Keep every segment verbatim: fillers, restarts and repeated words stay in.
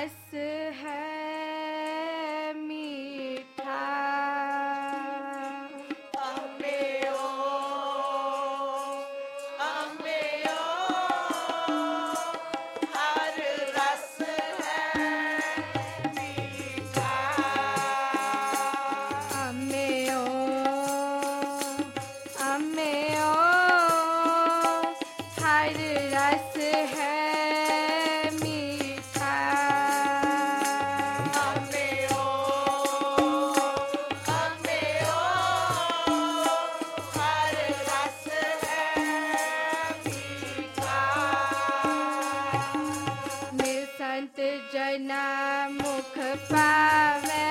रस है मीठा, अम्बे ओ अम्बे ओ हर रस है मीठा, अम्बे ओ अम्बे ओ हर रस है मीठा, अम्बे ओ अम्बे ओ हर रस है मीठा, मिल संत जना मुख पावे,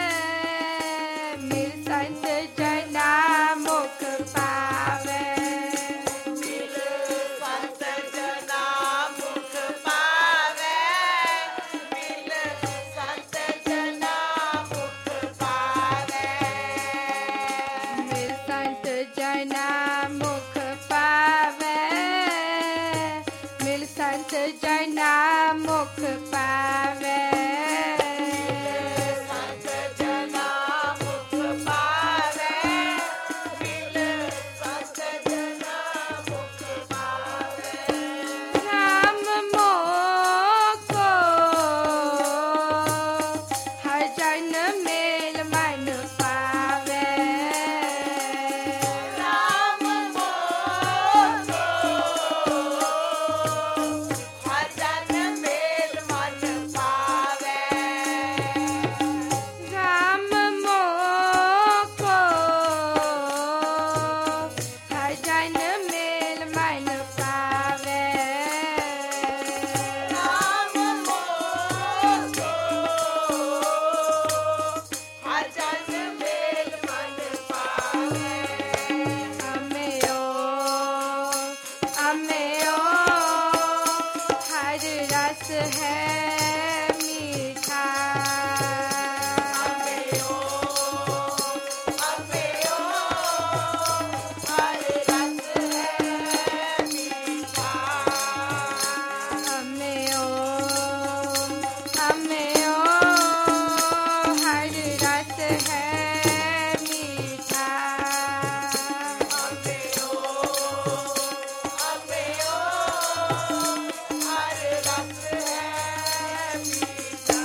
मिल संत जना मुख पावे, मिल संत जना मुख पावे, मिल संत जना मुख पावे, मिल संत जना मुख पावे, मिल संत जना मुख पावे, संत जना मुख पावे, मिल संत जना मुख पावे, राम मोको हर जन मेल मन पावे, राम मोको हर जन मेल मन पावे, राम मोको हर जन मेल मन पावे, राम मोको हर जन मेल मन पावे, अम्मे ओ अम्मे ओ हर रस है मीठा, अम्बे ओ अम्बे ओ हर रस है मीठा, अम्मे ओ अम्मे ओ हर रस है मीठा, अम्बे ओ अम्बे ओ हर रस है मीठा,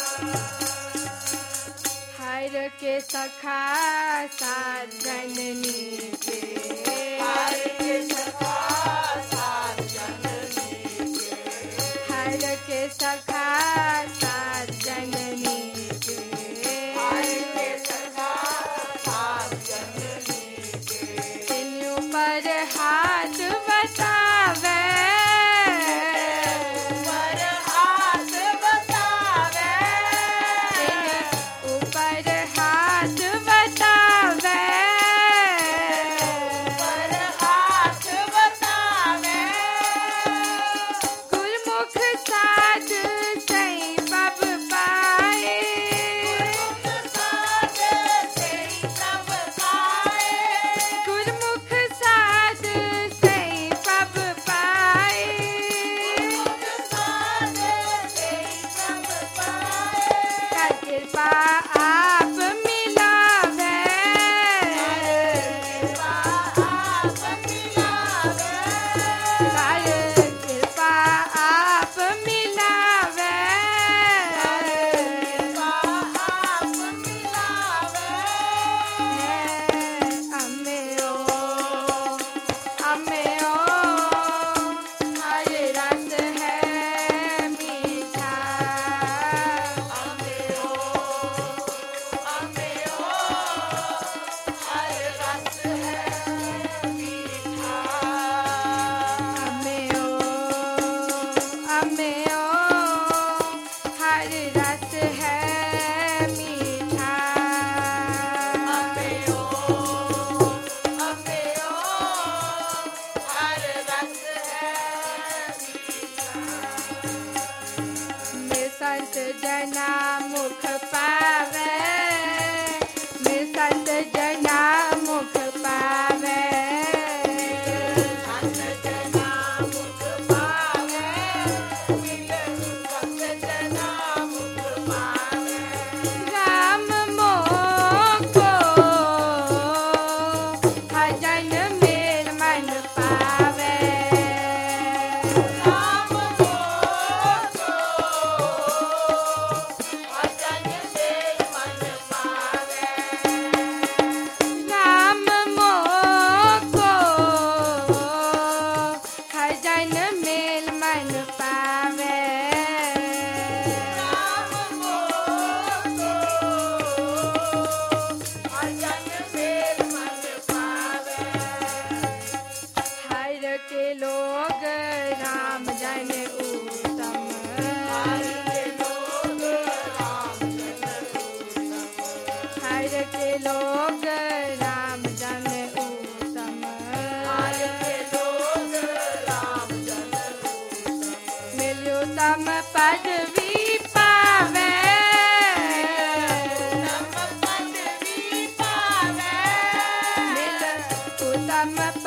हर के सखा सात जननी के, हर के सखा सात जननी के, हर के सखा सात जननी के, हर के सखा सात जननी के, तिन्नु पर हाथ बतावे, ऊपर हाथ बतावे, तिन ऊपर हाथ बतावे,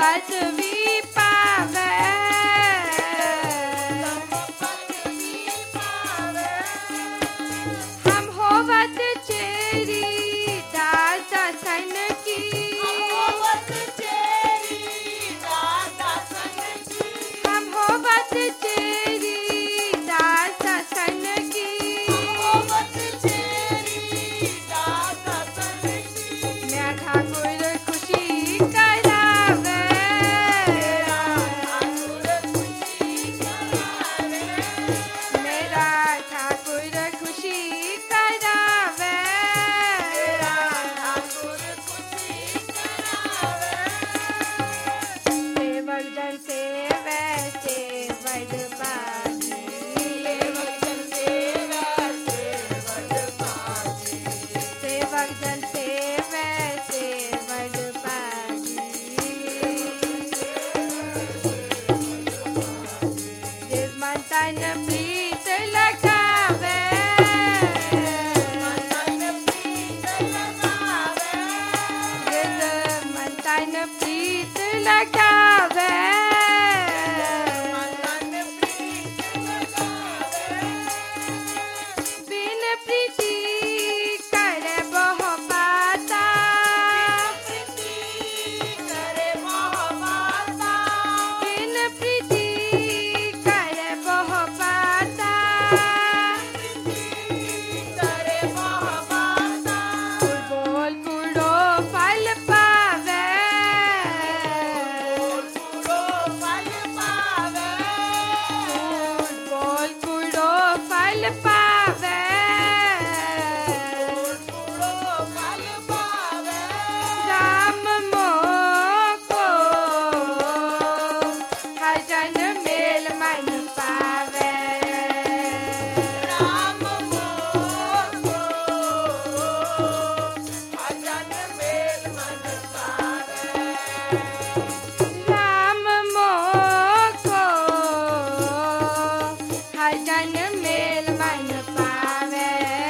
पदवी पावे हम होवत चेरी दासा सन की हम होवत चेरी दासा सन की मैं ठाकुर खुशी करावे मेरा ठाकुर खुशी करावे सेवक जन सेवे सेवक बाजी सेवक जन सेवे सेवक बाजी जिस मन तन प्रीत लगावे जिस मन तन प्रीत लगावे बिन प्रीति करे बहु पाता बिन प्रीति करे बहु पाता बोल कूड़ो फल पावे बोल कूड़ो फल पावे राम मोको हर जन मेल मन पावे राम मोको हर जन मेल मन पावे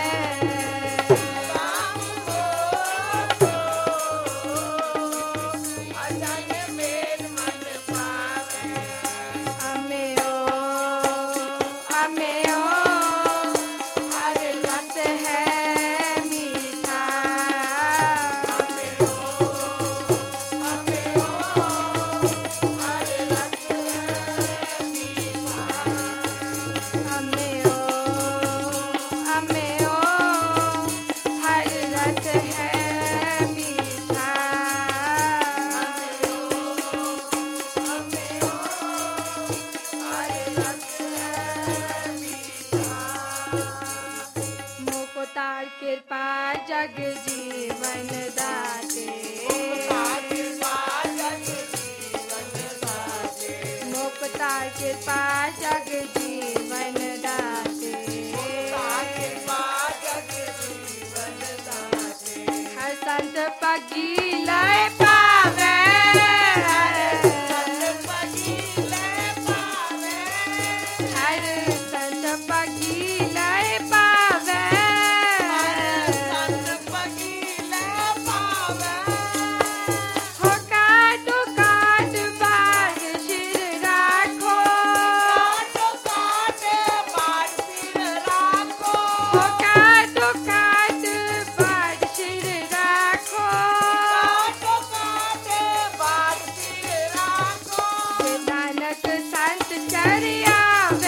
अमे ओ अमे ओ हर रस है मीठा अमे ओ अमे ओ हर रस है मीठा मुकुतार कृपा जग जीवन दाते मुकुतार कृपा जग जीवन दाते हर संत पगी लय पावे हर संत पगी लय पावे हो काटो काट बाग शिर राखो हो काटो काट बाग शिर राखो नानक संत चरियावे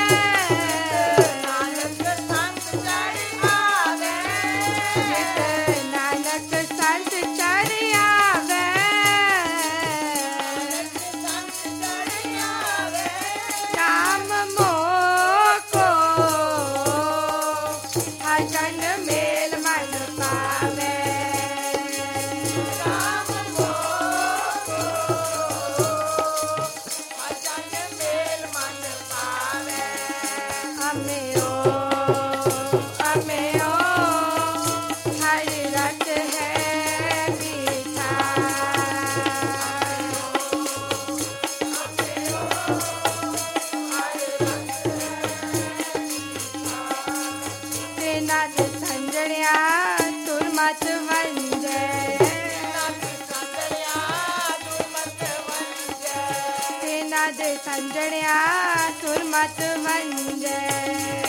नानक संत चरियावे राम मोको हर जन मेल मन पावे अमे ओ अमे ओ हर रस है मीठा नाथ संजणिया तुर मत वंजे ਸਾਧ ਸੰਜਣਿਆ ਸੁਰਮਤ ਮੰਜੈ।